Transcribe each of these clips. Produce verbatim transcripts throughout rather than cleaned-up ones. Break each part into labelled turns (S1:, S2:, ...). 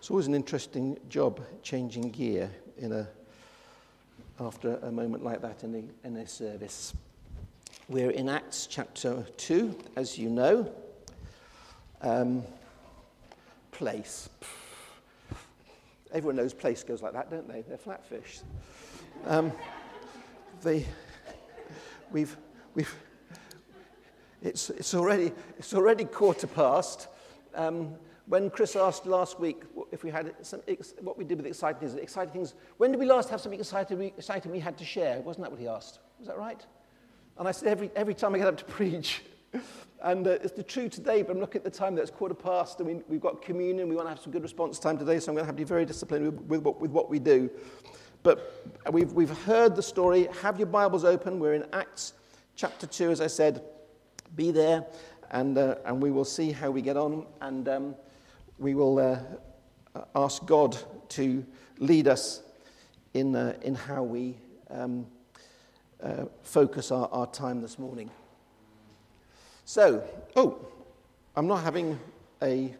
S1: It's always an interesting job changing gear in a after a moment like that in the in a service. We're in Acts chapter two, as you know. Um, place. Everyone knows place goes like that, don't they? They're flatfish. Um, they, we've we've. It's it's already it's already quarter past. Um, When Chris asked last week if we had some, what we did with exciting things, exciting things, when did we last have something exciting we, exciting we had to share? Wasn't that what he asked? Was that right? And I said every every time I get up to preach, and uh, it's the true today. But I'm looking at the time that it's quarter past, and we, we've got communion. We want to have some good response time today, so I'm going to have to be very disciplined with, with, what, with what we do. But we've we've heard the story. Have your Bibles open. We're in Acts chapter two, as I said. Be there, and uh, and we will see how we get on. And um, we will uh, ask God to lead us in uh, in how we um, uh, focus our, our time this morning. So, oh, I'm not having a...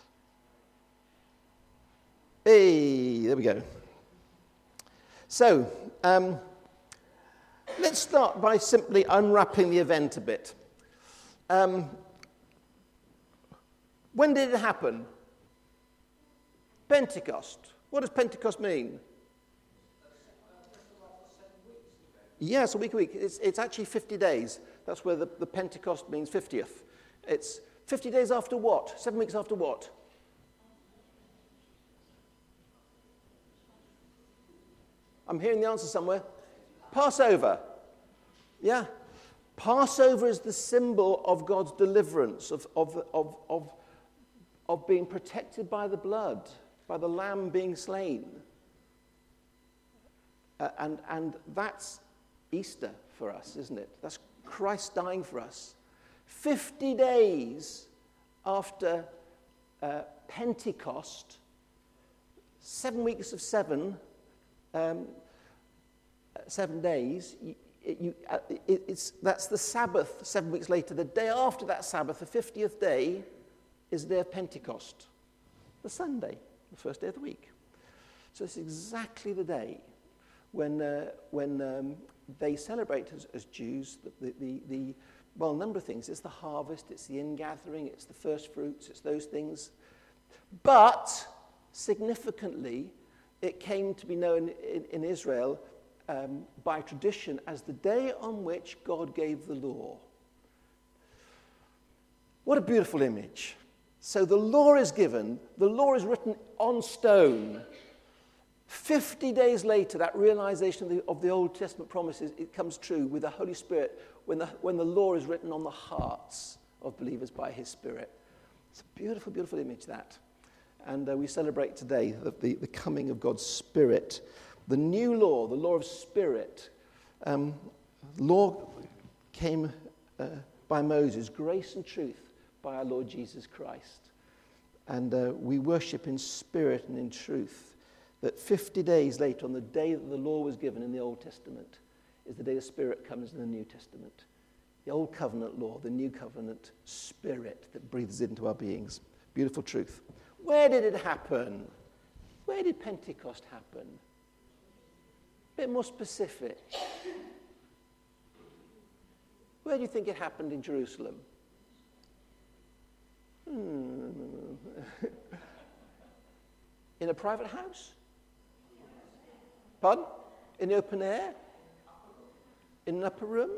S1: Hey, there we go. So, um, let's start by simply unwrapping the event a bit. Um, when did it happen? Pentecost. What does Pentecost mean? Yes, a week a week. It's, it's actually fifty days. That's where the, the Pentecost means fiftieth. It's fifty days after what? Seven weeks after what? I'm hearing the answer somewhere. Passover. Yeah. Passover is the symbol of God's deliverance, of, of, of, of, of being protected by the blood, by the lamb being slain. Uh, and, and that's Easter for us, isn't it? That's Christ dying for us. Fifty days after uh, Pentecost, seven weeks of seven, um, seven days, you, you, uh, it, it's, that's the Sabbath seven weeks later. The day after that Sabbath, the fiftieth day, is the day of Pentecost, the Sunday, the first day of the week. So it's exactly the day when uh, when um, they celebrate as, as Jews the, the, the, well, a number of things. It's the harvest, it's the ingathering, it's the first fruits, it's those things. But significantly, it came to be known in, in Israel um, by tradition as the day on which God gave the law. What a beautiful image. So the law is given, the law is written on stone. Fifty days later, that realization of the, of the Old Testament promises, it comes true with the Holy Spirit when the, when the law is written on the hearts of believers by his Spirit. It's a beautiful, beautiful image, that. And uh, we celebrate today the, the, the coming of God's Spirit. The new law, the law of Spirit. Um, law came uh, by Moses, grace and truth by our Lord Jesus Christ. And uh, we worship in spirit and in truth. That fifty days later, on the day that the law was given in the Old Testament, is the day the Spirit comes in the New Testament. The Old Covenant law, the New Covenant Spirit that breathes into our beings. Beautiful truth. Where did it happen? Where did Pentecost happen? A bit more specific. Where do you think it happened in Jerusalem? Hmm. In a private house? Pardon? In the open air? In an upper room?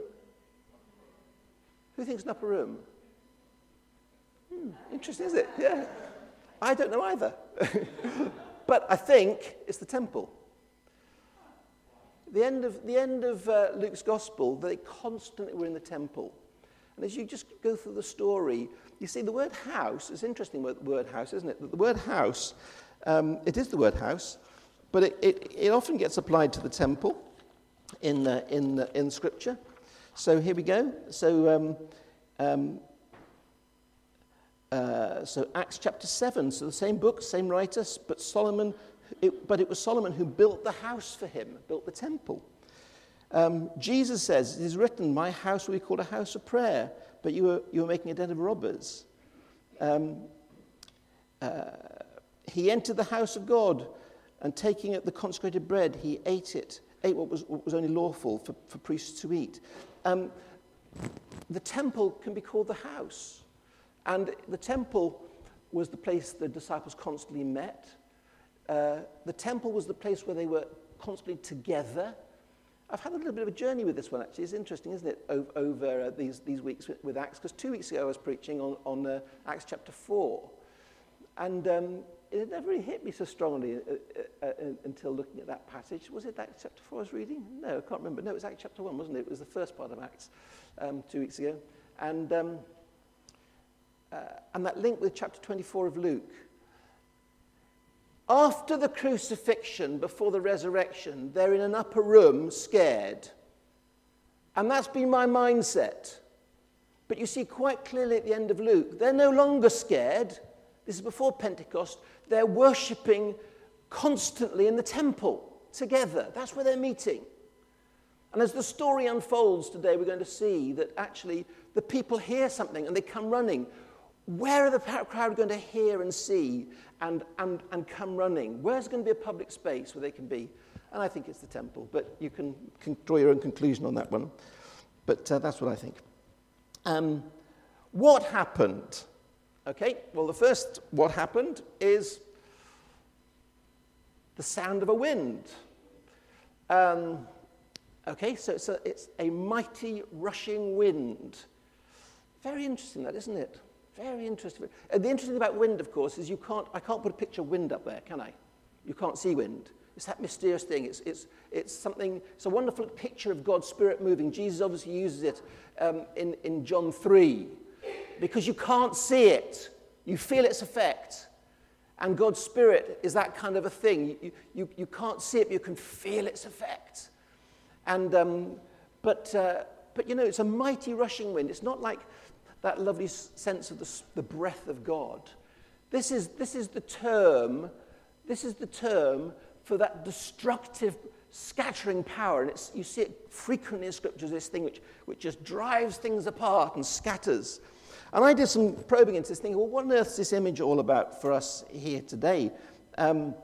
S1: Who thinks an upper room? Hmm, interesting, is it? Yeah. I don't know either. But I think it's the temple. The end of, the end of uh, Luke's gospel, they constantly were in the temple. And as you just go through the story, you see the word house, it's an interesting word, word house, isn't it? The word house, um, it is the word house, but it, it, it often gets applied to the temple in, uh, in, uh, in Scripture. So here we go. So, um, um, uh, so Acts chapter seven, so the same book, same writer, but Solomon, it, but it was Solomon who built the house for him, built the temple. Um, Jesus says, it is written, my house will be called a house of prayer, but you were, you were making a den of robbers. Um, uh, he entered the house of God, and taking the consecrated bread, he ate it, ate what was, what was only lawful for, for priests to eat. Um, the temple can be called the house. And the temple was the place the disciples constantly met. Uh, the temple was the place where they were constantly together. I've had a little bit of a journey with this one, actually. It's interesting, isn't it, over, over uh, these, these weeks with, with Acts? Because two weeks ago I was preaching on, on uh, Acts chapter four. And um, it never really hit me so strongly uh, uh, uh, until looking at that passage. Was it Acts chapter four I was reading? No, I can't remember. No, it was Acts chapter one, wasn't it? It was the first part of Acts um, two weeks ago. And, um, uh, and that link with chapter twenty-four of Luke. After the crucifixion, before the resurrection, they're in an upper room scared. And that's been my mindset. But you see quite clearly at the end of Luke, they're no longer scared. This is before Pentecost. They're worshipping constantly in the temple together. That's where they're meeting. And as the story unfolds today, we're going to see that actually the people hear something and they come running. Where are the crowd going to hear and see and, and, and come running? Where's going to be a public space where they can be? And I think it's the temple, but you can, can draw your own conclusion on that one. But uh, that's what I think. Um, what happened? Okay, well, the first what happened is the sound of a wind. Um, okay, so it's a, it's a mighty rushing wind. Very interesting, that, isn't it? Very interesting. And the interesting thing about wind, of course, is you can't, I can't put a picture of wind up there, can I? You can't see wind. It's that mysterious thing. It's, it's, it's something, it's a wonderful picture of God's Spirit moving. Jesus obviously uses it um, in, in John three, because you can't see it. You feel its effect. And God's Spirit is that kind of a thing. You, you, you can't see it, but you can feel its effect. And, um, but, uh, but, you know, it's a mighty rushing wind. It's not like that lovely sense of the, the breath of God. This is, this is the term, this is the term for that destructive, scattering power. And it's, you see it frequently in Scripture, this thing which, which just drives things apart and scatters. And I did some probing into this, thinking, well, what on earth is this image all about for us here today? Um,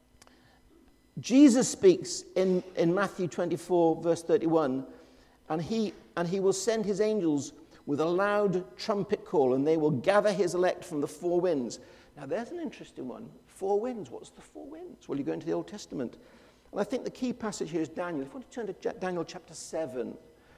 S1: Jesus speaks in, in Matthew twenty-four, verse thirty-one, and he, and he will send his angels with a loud trumpet call, and they will gather his elect from the four winds. Now, there's an interesting one. Four winds. What's the four winds? Well, you go into the Old Testament. And I think the key passage here is Daniel. If you want to turn to Daniel chapter seven.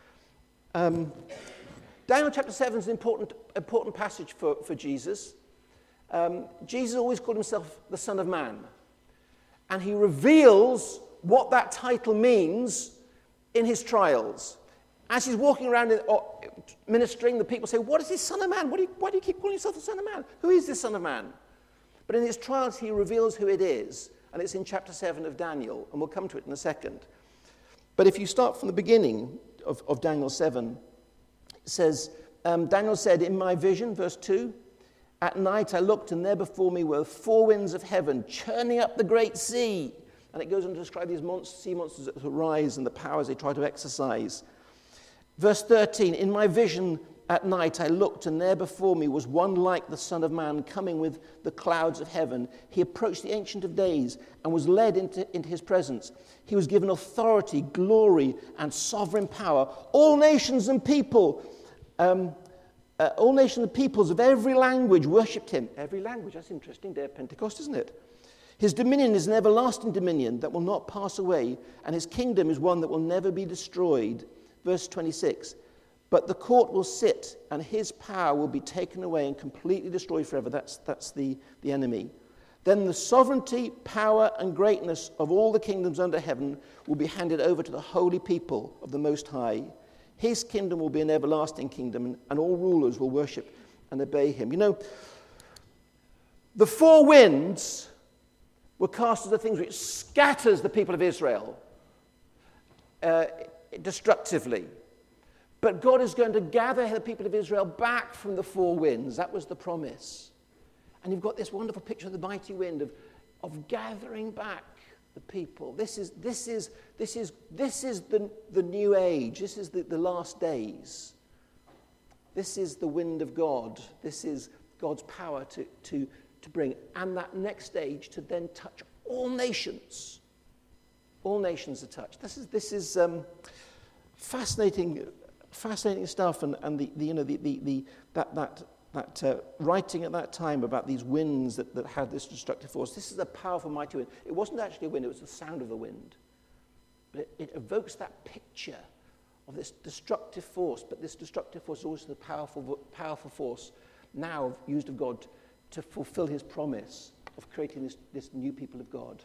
S1: Um, Daniel chapter seven is an important, important passage for, for Jesus. Um, Jesus always called himself the Son of Man. And he reveals what that title means in his trials. As he's walking around ministering, the people say, what is this Son of Man? What do you, why do you keep calling yourself the Son of Man? Who is this Son of Man? But in his trials, he reveals who it is. And it's in chapter seven of Daniel. And we'll come to it in a second. But if you start from the beginning of, of Daniel seven, it says, um, Daniel said, in my vision, verse two, at night I looked, and there before me were four winds of heaven, churning up the great sea. And it goes on to describe these monsters, sea monsters that rise and the powers they try to exercise. Verse thirteen, in my vision at night I looked, and there before me was one like the Son of Man coming with the clouds of heaven. He approached the Ancient of Days and was led into, into his presence. He was given authority, glory, and sovereign power. All nations and people, um, uh, all nations and peoples of every language worshipped him. Every language, that's interesting, day of Pentecost, isn't it? His dominion is an everlasting dominion that will not pass away, and his kingdom is one that will never be destroyed. Verse twenty-six, but the court will sit, and his power will be taken away and completely destroyed forever. That's, that's the, the enemy. Then the sovereignty, power, and greatness of all the kingdoms under heaven will be handed over to the holy people of the Most High. His kingdom will be an everlasting kingdom, and all rulers will worship and obey him. You know, the four winds were cast as the things which scatters the people of Israel uh, destructively. But God is going to gather the people of Israel back from the four winds. That was the promise. And you've got this wonderful picture of the mighty wind of, of gathering back the people. This is, this is, this is, this is the, the new age. This is the, the last days. This is the wind of God. This is God's power to, to, to bring. And that next stage to then touch all nations. All nations are touched. This is, this is um, fascinating, fascinating stuff. And, and the, the, you know, the, the, the, that, that, that uh, writing at that time about these winds that, that had this destructive force. This is a powerful, mighty wind. It wasn't actually a wind, it was the sound of the wind. But it, it evokes that picture of this destructive force, but this destructive force is also the powerful, powerful force now used of God to fulfill his promise of creating this, this new people of God.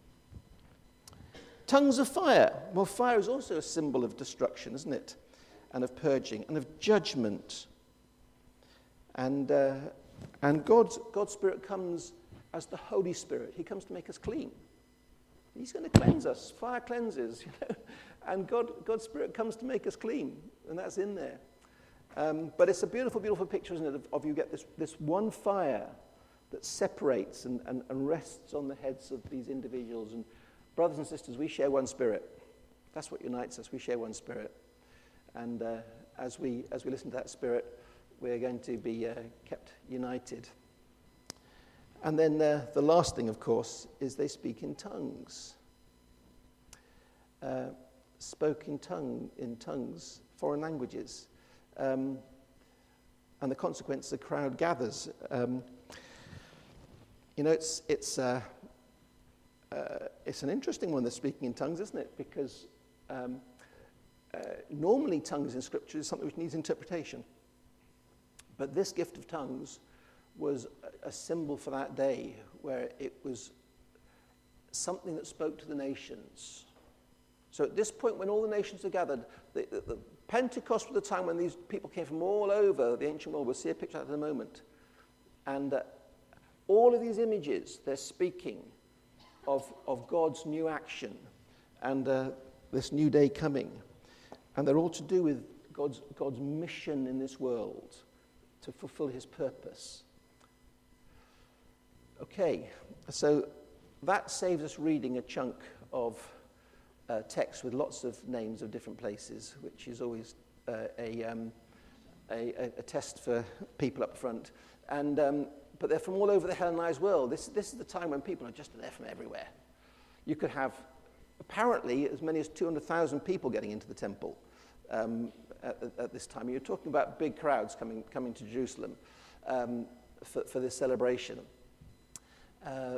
S1: Tongues of fire. Well, fire is also a symbol of destruction, isn't it? And of purging, and of judgment. And, uh, and God's, God's Spirit comes as the Holy Spirit. He comes to make us clean. He's going to cleanse us. Fire cleanses, you know. And God, God's Spirit comes to make us clean, and that's in there. Um, but it's a beautiful, beautiful picture, isn't it, of, of you get this, this one fire that separates and, and, and rests on the heads of these individuals. And brothers and sisters, we share one Spirit. That's what unites us. We share one Spirit. And uh, as we as we listen to that Spirit, we're going to be uh, kept united. And then uh, the last thing, of course, is they speak in tongues. Uh, spoke in tongue, in tongues, foreign languages. Um, and the consequence, the crowd gathers. Um, you know, it's it's uh, uh, it's an interesting one, the speaking in tongues, isn't it? Because um, uh, normally tongues in Scripture is something which needs interpretation. But this gift of tongues was a, a symbol for that day, where it was something that spoke to the nations. So at this point, when all the nations are gathered, the, the, the Pentecost was the time when these people came from all over the ancient world. We'll see a picture of that in a moment. And uh, all of these images, they're speaking of, of God's new action and uh, this new day coming. And they're all to do with God's, God's mission in this world to fulfill his purpose. Okay, so that saves us reading a chunk of Uh, text with lots of names of different places, which is always uh, a, um, a, a test for people up front. And um, but they're from all over the Hellenized world. This, this is the time when people are just there from everywhere. You could have apparently as many as two hundred thousand people getting into the temple um, at, at this time. You're talking about big crowds coming coming to Jerusalem um, for, for this celebration. Uh,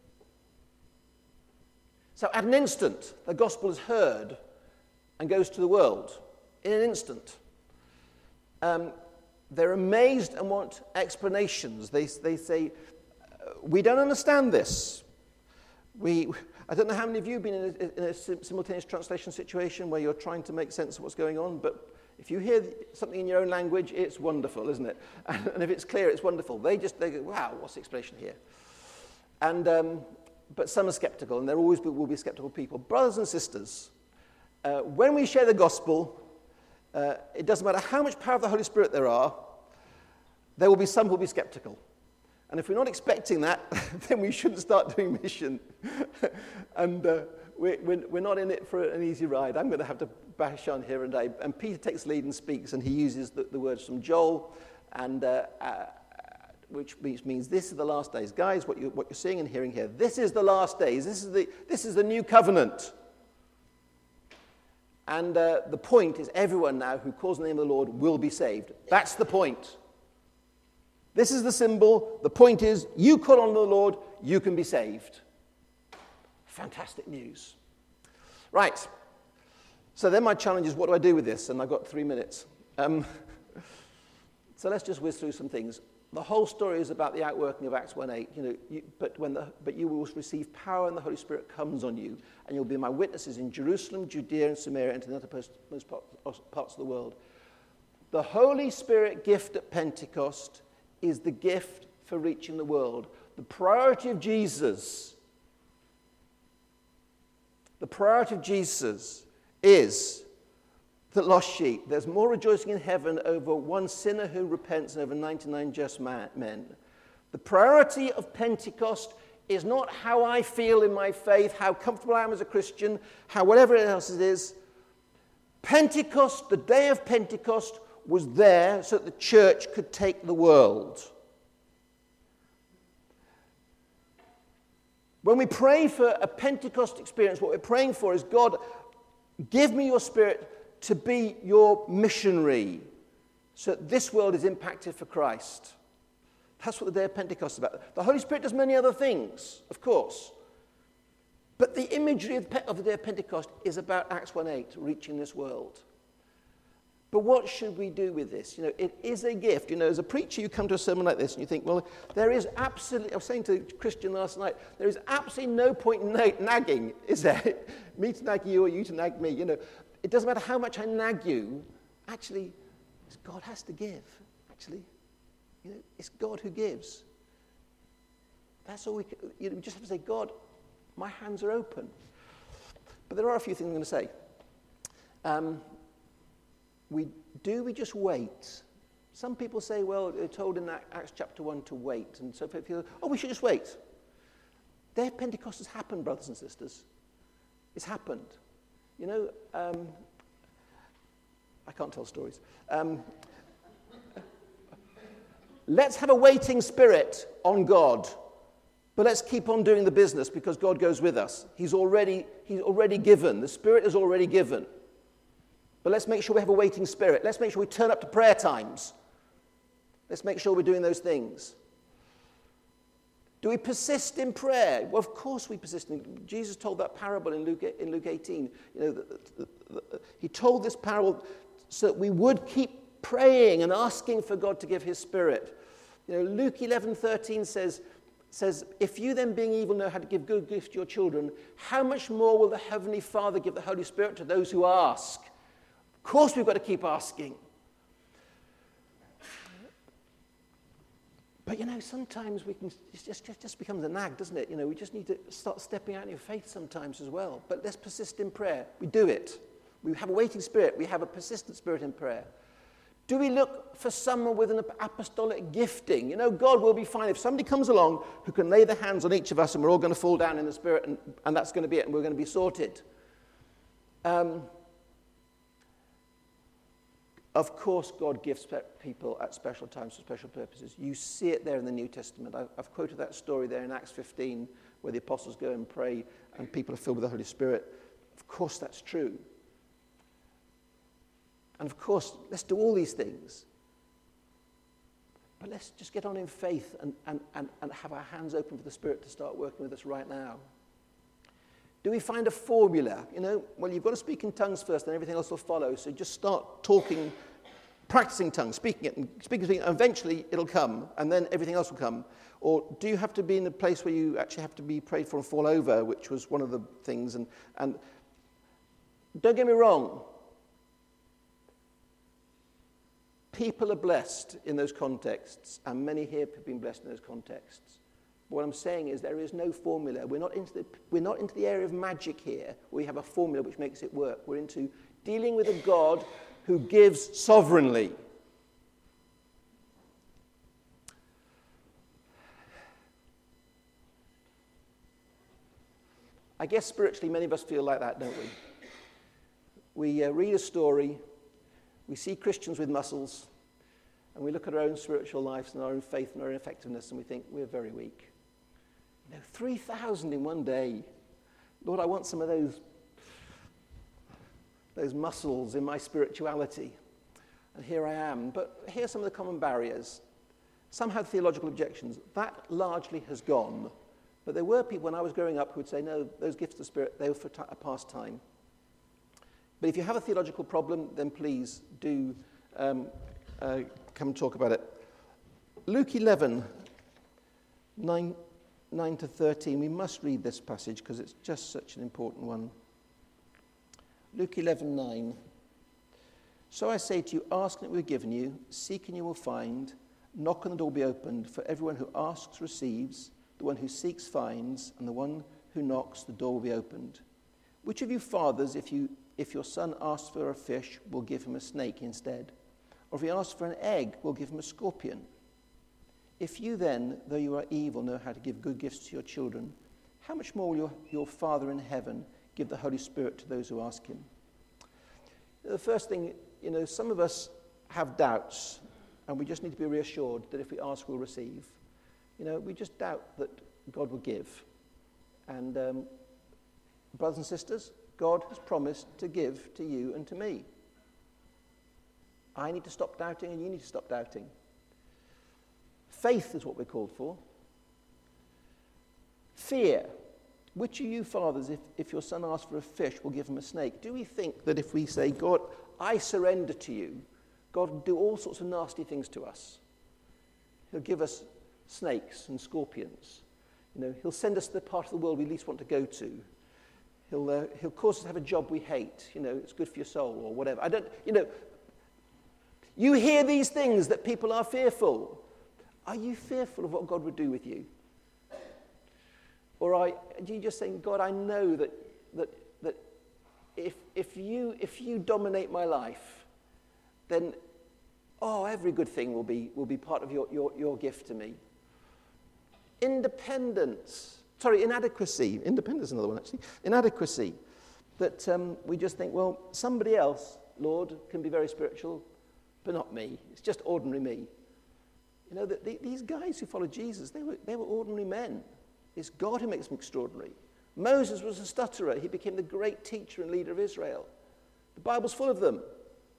S1: So at an instant, the gospel is heard and goes to the world. In an instant. Um, they're amazed and want explanations. They, they say, we don't understand this. We, I don't know how many of you have been in a, in a simultaneous translation situation where you're trying to make sense of what's going on, but if you hear something in your own language, it's wonderful, isn't it? And, and if it's clear, it's wonderful. They just they go, wow, what's the explanation here? And... Um, But some are skeptical, and there always will be skeptical people. Brothers and sisters, uh, when we share the gospel, uh, it doesn't matter how much power of the Holy Spirit there are, there will be some who will be skeptical. And if we're not expecting that, then we shouldn't start doing mission. and uh, we're, we're not in it for an easy ride. I'm going to have to bash on here and there. And Peter takes the lead and speaks, and he uses the, the words from Joel, and uh, uh, which means this is the last days. Guys, what, you, what you're seeing and hearing here, this is the last days. This is the, this is the new covenant. And uh, the point is everyone now who calls on the name of the Lord will be saved. That's the point. This is the symbol. The point is you call on the Lord, you can be saved. Fantastic news. Right. So then my challenge is, what do I do with this? And I've got three minutes. Um, so let's just whiz through some things. The whole story is about the outworking of Acts one eight. You know, you, but when the, but you will receive power and the Holy Spirit comes on you, and you'll be my witnesses in Jerusalem, Judea, and Samaria, and to the uttermost most parts of the world. The Holy Spirit gift at Pentecost is the gift for reaching the world. The priority of Jesus, the priority of Jesus is the lost sheep. There's more rejoicing in heaven over one sinner who repents than over ninety-nine just men. The priority of Pentecost is not how I feel in my faith, how comfortable I am as a Christian, how whatever else it is. Pentecost, the day of Pentecost, was there so that the church could take the world. When we pray for a Pentecost experience, what we're praying for is, God, give me your Spirit to be your missionary so that this world is impacted for Christ. That's what the day of Pentecost is about. The Holy Spirit does many other things, of course. But the imagery of the day of Pentecost is about Acts one eight, reaching this world. But what should we do with this? You know, it is a gift. You know, as a preacher, you come to a sermon like this and you think, well, there is absolutely, I was saying to Christian last night, there is absolutely no point in na- nagging, is there? Me to nag you or you to nag me. You know, it doesn't matter how much I nag you. Actually, God has to give. Actually, you know, it's God who gives. That's all we can, you know, we just have to say, God, my hands are open. But there are a few things I'm going to say. Um, we do we just wait? Some people say, well, they're told in Acts chapter one to wait. And so people, oh, we should just wait. The day of Pentecost has happened, brothers and sisters. It's happened. You know, um, I can't tell stories. Um, let's have a waiting spirit on God. But let's keep on doing the business because God goes with us. He's already, he's already given. The Spirit is already given. But let's make sure we have a waiting spirit. Let's make sure we turn up to prayer times. Let's make sure we're doing those things. Do we persist in prayer? Well, of course we persist. In, Jesus told that parable in Luke, in Luke eighteen. You know, the, the, the, he told this parable so that we would keep praying and asking for God to give his Spirit. You know, Luke eleven thirteen says, says, if you then being evil know how to give good gifts to your children, how much more will the Heavenly Father give the Holy Spirit to those who ask? Of course we've got to keep asking. But, you know, sometimes we can, it just, just, just becomes a nag, doesn't it? You know, we just need to start stepping out in your faith sometimes as well. But let's persist in prayer. We do it. We have a waiting spirit. We have a persistent spirit in prayer. Do we look for someone with an apostolic gifting? You know, God will be fine if somebody comes along who can lay their hands on each of us and we're all going to fall down in the Spirit and, and that's going to be it and we're going to be sorted. Um, of course, God gives people at special times for special purposes. You see it there in the New Testament. I've, I've quoted that story there in Acts fifteen where the apostles go and pray and people are filled with the Holy Spirit. Of course, that's true. And of course, let's do all these things. But let's just get on in faith and, and, and, and have our hands open for the Spirit to start working with us right now. Do we find a formula? You know, well, you've got to speak in tongues first and everything else will follow. So just start talking, practicing tongues, speaking it, and speaking, speaking, and eventually it'll come, and then everything else will come. Or do you have to be in a place where you actually have to be prayed for and fall over, which was one of the things. And, and don't get me wrong. People are blessed in those contexts, and many here have been blessed in those contexts. What I'm saying is there is no formula. We're not into the, we're not into the area of magic here, where we have a formula which makes it work. We're into dealing with a God who gives sovereignly. I guess spiritually many of us feel like that, don't we? We uh, read a story, we see Christians with muscles, and we look at our own spiritual lives and our own faith and our own effectiveness, and we think we're very weak. You know, three thousand in one day. Lord, I want some of those, those muscles in my spirituality. And here I am. But here are some of the common barriers. Some had theological objections. That largely has gone. But there were people when I was growing up who would say, no, those gifts of the Spirit, they were for a past time. But if you have a theological problem, then please do um, uh, come and talk about it. Luke eleven, nine, nine to thirteen. We must read this passage because it's just such an important one. Luke eleven, nine. So I say to you, ask and it will be given you, seek and you will find, knock and the door will be opened. For everyone who asks receives, the one who seeks finds, and the one who knocks, the door will be opened. Which of you fathers, if you if your son asks for a fish, will give him a snake instead? Or if he asks for an egg, will give him a scorpion? If you then, though you are evil, know how to give good gifts to your children, how much more will your, your Father in heaven give the Holy Spirit to those who ask him? The first thing, you know, some of us have doubts, and we just need to be reassured that if we ask, we'll receive. You know, we just doubt that God will give. And um, brothers and sisters, God has promised to give to you and to me. I need to stop doubting and you need to stop doubting. Faith is what we're called for. Fear. Which of you fathers, if, if your son asks for a fish, will give him a snake? Do we think that if we say, God, I surrender to you, God will do all sorts of nasty things to us? He'll give us snakes and scorpions. You know, he'll send us to the part of the world we least want to go to. He'll, uh, he'll cause us to have a job we hate. You know, it's good for your soul or whatever. I don't, you know, you hear these things that people are fearful. Are you fearful of what God would do with you? Or are you just saying, God, I know that that that if if you if you dominate my life, then oh, every good thing will be will be part of your, your, your gift to me. Independence. Sorry, inadequacy. Independence is another one, actually. Inadequacy. That um, we just think, well, somebody else, Lord, can be very spiritual, but not me. It's just ordinary me. You know, that the, these guys who followed Jesus, they were they were ordinary men. It's God who makes them extraordinary. Moses was a stutterer. He became the great teacher and leader of Israel. The Bible's full of them.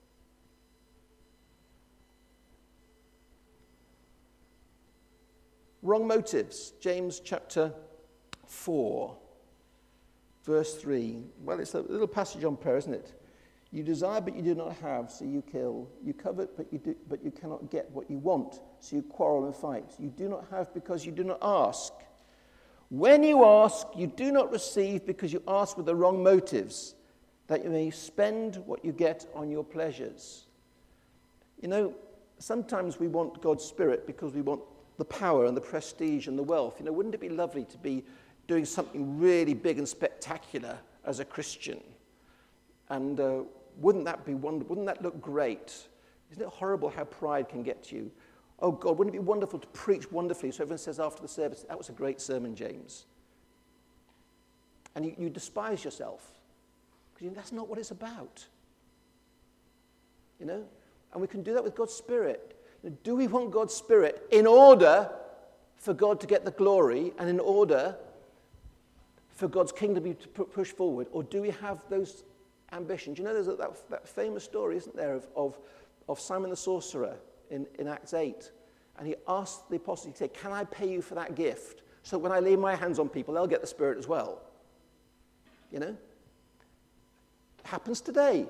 S1: Wrong motives. James chapter four, verse three. Well, it's a little passage on prayer, isn't it? You desire, but you do not have, so you kill. You covet, but you do, but you cannot get what you want, so you quarrel and fight. You do not have because you do not ask. When you ask, you do not receive because you ask with the wrong motives, that you may spend what you get on your pleasures. You know, sometimes we want God's Spirit because we want the power and the prestige and the wealth. You know, wouldn't it be lovely to be doing something really big and spectacular as a Christian? And uh, wouldn't that be wonderful? Wouldn't that look great? Isn't it horrible how pride can get you? Oh, God, wouldn't it be wonderful to preach wonderfully so everyone says after the service, that was a great sermon, James. And you, you despise yourself because you know, that's not what it's about. You know? And we can do that with God's Spirit. You know, do we want God's Spirit in order for God to get the glory and in order for God's kingdom to push forward? Or do we have those ambitions? You know, there's that, that, that famous story, isn't there, of, of, of Simon the sorcerer in, in Acts eight. And he asked the apostles, he said, can I pay you for that gift? So when I lay my hands on people, they'll get the Spirit as well. You know? It happens today.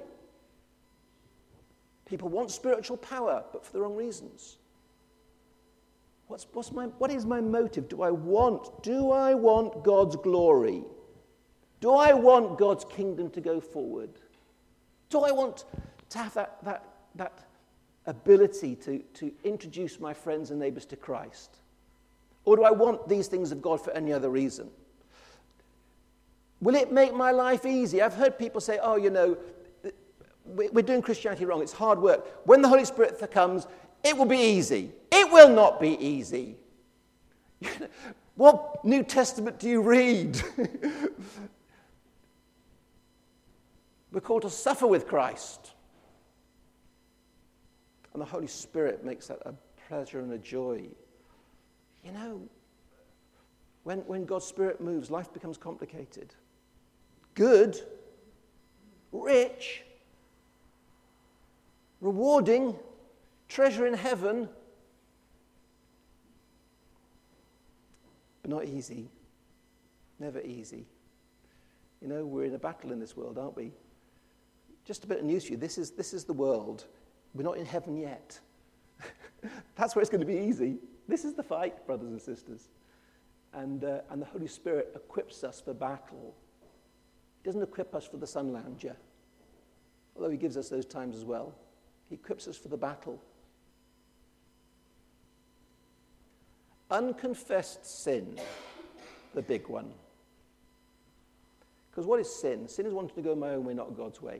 S1: People want spiritual power, but for the wrong reasons. What's, what's my, what is my motive? Do I want, do I want God's glory? Do I want God's kingdom to go forward? Do I want to have that, that, that ability to, to introduce my friends and neighbors to Christ? Or do I want these things of God for any other reason? Will it make my life easy? I've heard people say, oh, you know, we're doing Christianity wrong. It's hard work. When the Holy Spirit comes, it will be easy. It will not be easy. What New Testament do you read? We're called to suffer with Christ. And the Holy Spirit makes that a pleasure and a joy. You know, when, when God's Spirit moves, life becomes complicated. Good, rich, rewarding, treasure in heaven, but not easy. Never easy. You know, we're in a battle in this world, aren't we? Just a bit of news for you. This is, this is the world. We're not in heaven yet. That's where it's going to be easy. This is the fight, brothers and sisters. And, uh, and the Holy Spirit equips us for battle. He doesn't equip us for the sun lounger, although he gives us those times as well. He equips us for the battle. Unconfessed sin, the big one. Because what is sin? Sin is wanting to go my own way, not God's way.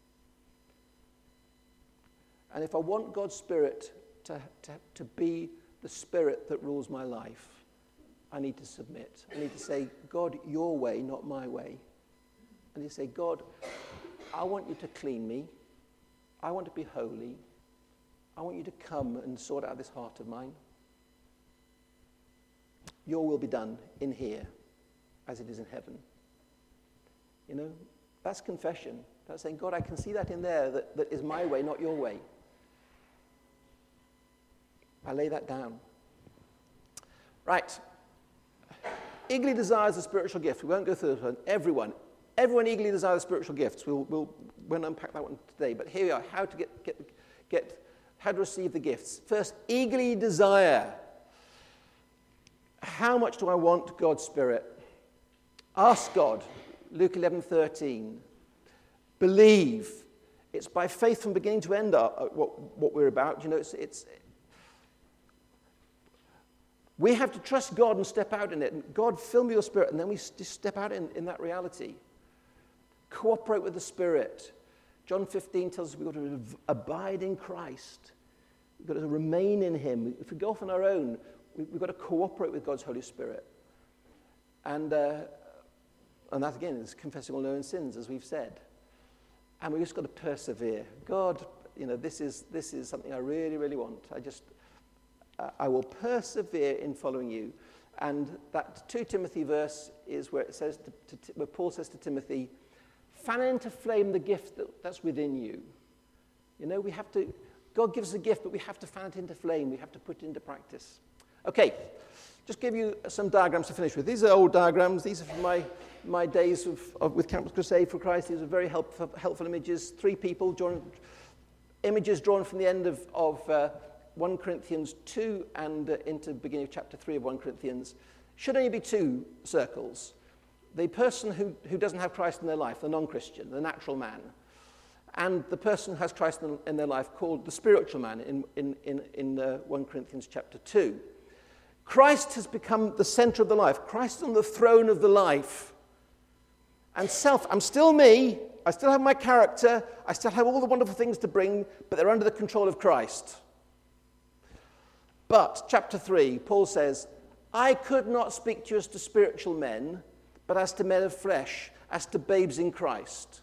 S1: And if I want God's Spirit to, to, to be the Spirit that rules my life, I need to submit. I need to say, God, your way, not my way. I need to say, God, I want you to clean me. I want to be holy. I want you to come and sort out this heart of mine. Your will be done in here. as it is in heaven. You know, that's confession. That's saying, God, I can see that in there, that, that is my way, not your way. I lay that down. Right. Eagerly desires the spiritual gift. We won't go through this one. Everyone. Everyone eagerly desires spiritual gifts. We'll, we'll, we'll unpack that one today. But here we are. How to get, get, get, how to receive the gifts. First, eagerly desire. How much do I want God's Spirit? Ask God. Luke eleven thirteen. Believe. It's by faith from beginning to end uh, what, what we're about. You know, it's, it's we have to trust God and step out in it. And God, fill me with your Spirit, and then we just step out in, in that reality. Cooperate with the Spirit. John fifteen tells us we've got to abide in Christ. We've got to remain in him. If we go off on our own, we've got to cooperate with God's Holy Spirit. And, uh, and that, again, is confessing all known sins, as we've said. And we've just got to persevere. God, you know, this is, this is something I really, really want. I just... I will persevere in following you. And that Second Timothy verse is where it says, to, to, where Paul says to Timothy, fan into flame the gift that, that's within you. You know, we have to, God gives us a gift, but we have to fan it into flame. We have to put it into practice. Okay, just give you some diagrams to finish with. These are old diagrams. These are from my, my days of, of, with Campus Crusade for Christ. These are very helpful, helpful images. Three people, drawn, images drawn from the end of, of uh, First Corinthians two and uh, into the beginning of chapter three of First Corinthians. Should only be two circles. The person who, who doesn't have Christ in their life, the non-Christian, the natural man, and the person who has Christ in, in their life called the spiritual man in, in, in, in uh, First Corinthians chapter two. Christ has become the center of the life. Christ is on the throne of the life. And self, I'm still me. I still have my character. I still have all the wonderful things to bring, but they're under the control of Christ. But, chapter three, Paul says, I could not speak to you as to spiritual men, but as to men of flesh, as to babes in Christ.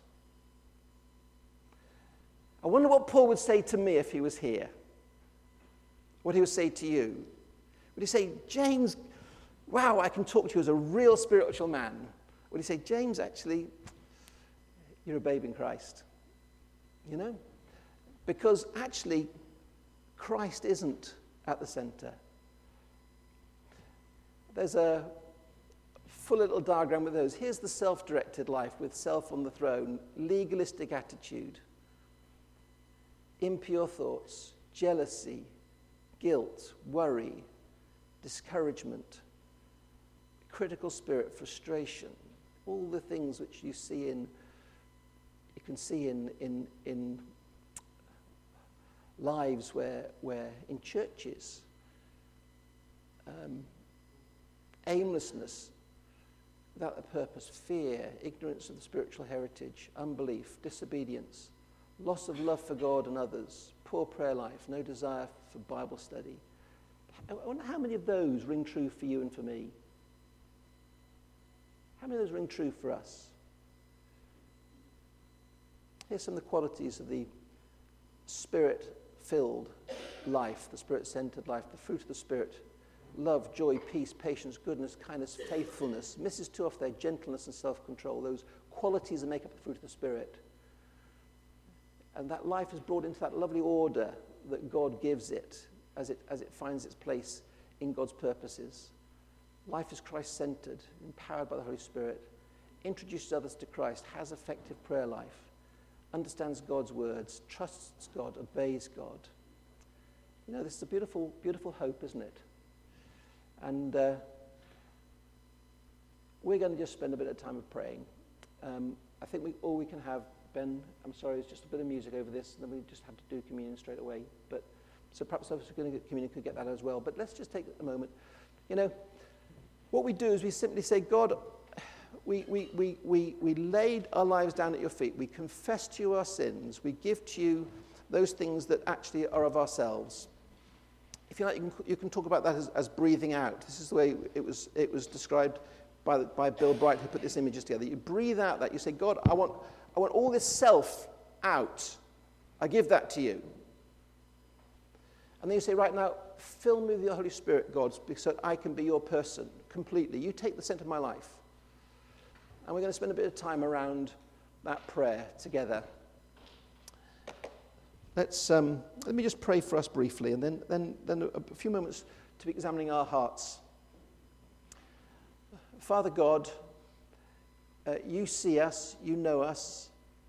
S1: I wonder what Paul would say to me if he was here. What he would say to you. Would he say, James, wow, I can talk to you as a real spiritual man? Would he say, James, actually, you're a babe in Christ? You know? Because actually, Christ isn't at the center. There's a full little diagram with those. Here's the self-directed life with self on the throne, legalistic attitude, impure thoughts, jealousy, guilt, worry, discouragement, critical spirit, frustration, all the things which you see in, you can see in in in lives where, where in churches, um, aimlessness, without a purpose, fear, ignorance of the spiritual heritage, unbelief, disobedience, loss of love for God and others, poor prayer life, no desire for Bible study. I wonder how many of those ring true for you and for me. How many of those ring true for us? Here's some of the qualities of the Spirit-filled life, the Spirit-centered life, the fruit of the Spirit: love, joy, peace, patience, goodness, kindness, faithfulness. Misses too often their gentleness and self-control, those qualities that make up the fruit of the Spirit. And that life is brought into that lovely order that God gives it as it, as it finds its place in God's purposes. Life is Christ-centered, empowered by the Holy Spirit, introduces others to Christ, has effective prayer life, understands God's words, trusts God, obeys God. You know, this is a beautiful, beautiful hope, isn't it? And uh, we're going to just spend a bit of time of praying. Um, I think we, all we can have, Ben, I'm sorry, is just a bit of music over this, and then we just have to do communion straight away. But so perhaps those who are going to get communion could get that as well. But let's just take a moment. You know, what we do is we simply say, God, we, we, we, we, we laid our lives down at your feet. We confess to you our sins. We give to you those things that actually are of ourselves. If you like, you can, you can talk about that as, as breathing out. This is the way it was, it was described by, the, by Bill Bright, who put this images together. You breathe out that. You say, God, I want, I want all this self out. I give that to you. And then you say, right now, fill me with your Holy Spirit, God, so that I can be your person completely. You take the center of my life. And we're going to spend a bit of time around that prayer together. Let's, um, let me just pray for us briefly, and then, then, then a few moments to be examining our hearts. Father God, uh, you see us, you know us,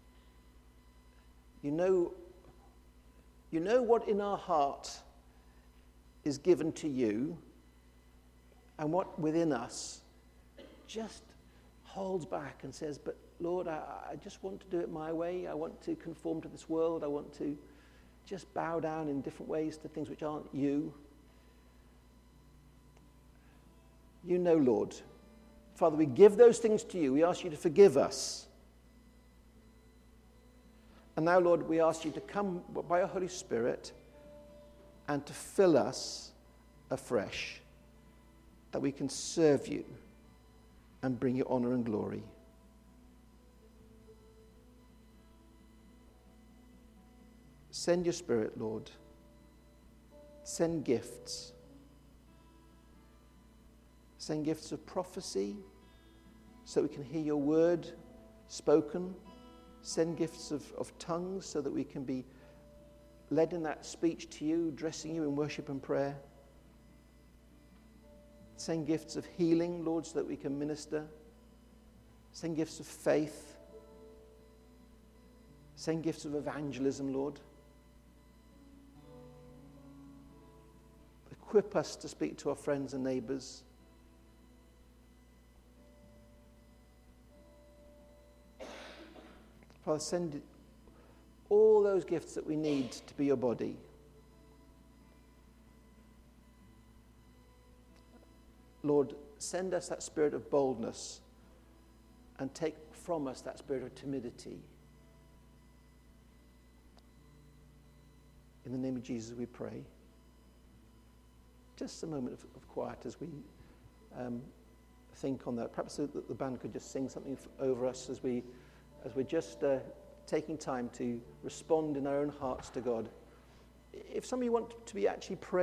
S1: you know, you know what in our heart is given to you, and what within us just holds back and says, but Lord, I, I just want to do it my way. I want to conform to this world. I want to just bow down in different ways to things which aren't you. You know, Lord. Father, we give those things to you. We ask you to forgive us. And now, Lord, we ask you to come by your Holy Spirit and to fill us afresh, that we can serve you and bring you honor and glory. Send your Spirit, Lord. Send gifts. Send gifts of prophecy so we can hear your word spoken. Send gifts of, of tongues so that we can be led in that speech to you, dressing you in worship and prayer. Send gifts of healing, Lord, so that we can minister. Send gifts of faith. Send gifts of evangelism, Lord. Equip us to speak to our friends and neighbors. Father, send all those gifts that we need to be your body. Lord, send us that spirit of boldness and take from us that spirit of timidity. In the name of Jesus we pray. Just a moment of, of quiet as we um, think on that. Perhaps the, the band could just sing something f- over us as, we, as we're just uh, taking time to respond in our own hearts to God. If some of you want to be actually praying,